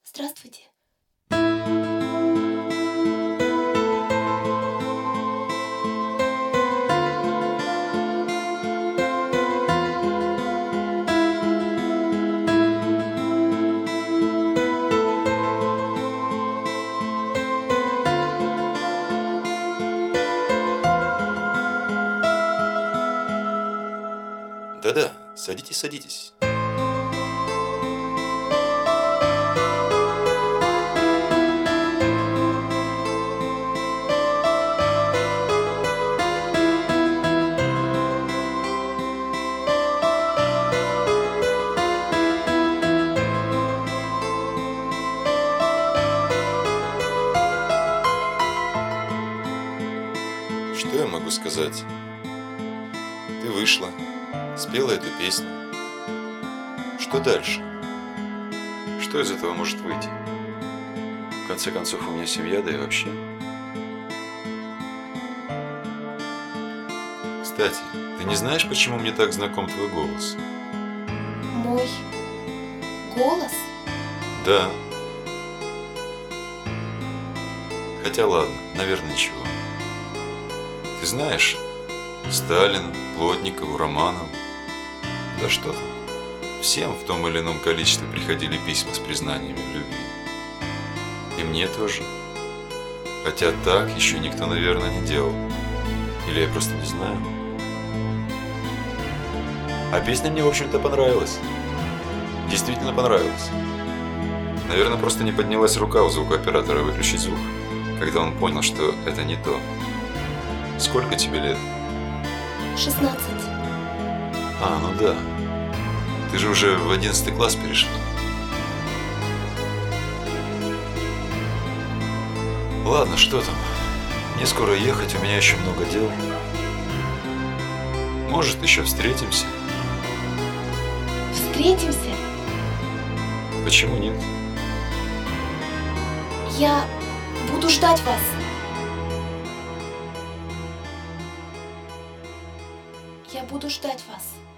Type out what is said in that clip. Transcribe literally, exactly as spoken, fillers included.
Здравствуйте. Да-да, садитесь, садитесь. Что я могу сказать? Ты вышла, спела эту песню. Что дальше? Что из этого может выйти? В конце концов, у меня семья, да и вообще. Кстати, ты не знаешь, почему мне так знаком твой голос? Мой голос? Да. Хотя ладно, наверное, ничего. Ты знаешь, Сталину, Плотникову, Романову, да что там, всем в том или ином количестве приходили письма с признаниями в любви. И мне тоже. Хотя так еще никто, наверное, не делал. Или я просто не знаю. А песня мне, в общем-то, понравилась. Действительно понравилась. Наверное, просто не поднялась рука у звукооператора выключить звук, когда он понял, что это не то. Сколько тебе лет? шестнадцать. А, ну да. Ты же уже в одиннадцатый класс перешла. Ладно, что там? Мне скоро ехать, у меня еще много дел. Может, еще встретимся? Встретимся? Почему нет? Я буду ждать вас. Я буду ждать вас.